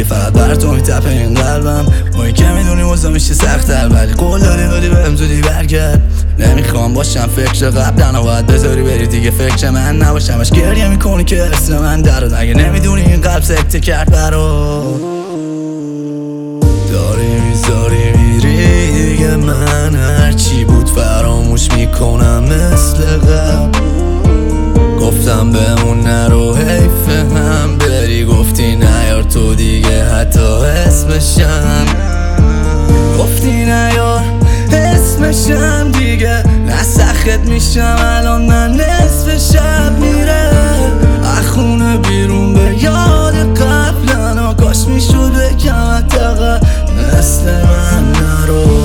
فقط بر تو میتپه این قلبم. با این که میدونی وضع میشه سخت‌تر، ولی قول دادی بهم زودی برگرد. نمیخوام باشم فکر قبلن و باید بذاری بری دیگه فکر من نباشمش. گریه میکنی که اسم من درد، اگه نمیدونی این قلب سکته کرد برا. داری میذاری میری دیگه، من هرچی بود فراموش میکنم مثل قبل. گفتم بمون نرو حیفه هم بری، گفتی نیار تو دیگه حتی اسمشم. گفتی نیار اسمشم دیگه، نسخت میشم الان من نصف شب میره. اخونه بیرون به یاد قبلن، کاش میشد بگم حداقل مثل من نرو.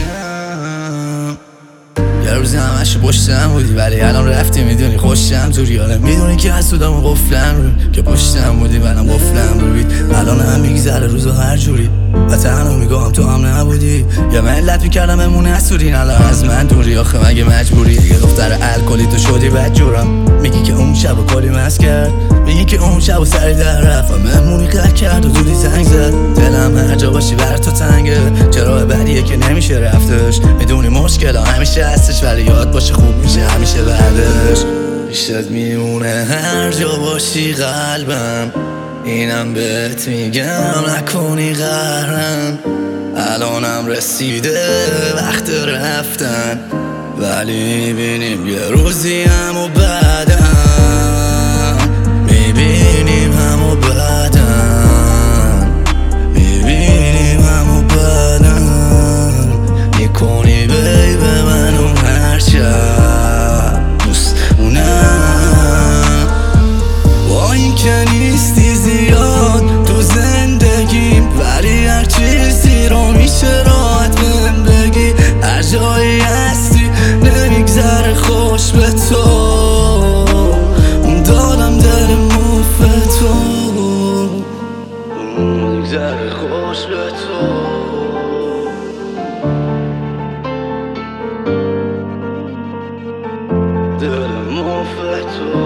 یه روزی همشو پشتم بودی ولی الان رفتی، میدونی خوشم جوری. حالا میدونی که از سودم قفلم رو، که پشتم بودی منم قفلم رو بید. الان هم میگذره روزو هر جوری و تنها میگم تو هم نبودی. یا ملت میکردم امون اسورین، الان از من دوری آخه مگه مجبوری؟ یه دختر الکلی تو شدی بدجورم، میگی که اون شب و کلی مست کرد، میگی که اون شب و سری در رفت و مهمونی قد کرد و دودی زنگ زد. دلم هر جا باشی بر تو تنگه، چرا بدیه که نمیشه رفتش. میدونی مشکل همیشه هستش ولی یاد باشه خوب میشه همیشه بعدش. پیشت میمونه هر جا باشی قلبم، اینم بهت میگم نکنی قهرم. الانم رسیده وقت رفتن، ولی میبینیم یه روزی همو بعدم. میبینیم همو بعدم، میبینیم همو بعدم. میکنی بیب منو هر شب دوست مونم. با این که نیستی زیاد تو زندگیم، ولی هر چیزی رو میشه راحت بهم بگی. هر جایی هستی نمیگذره خوش به تو، دادم در موف تو، نمیگذره خوش به تو. دل موف تو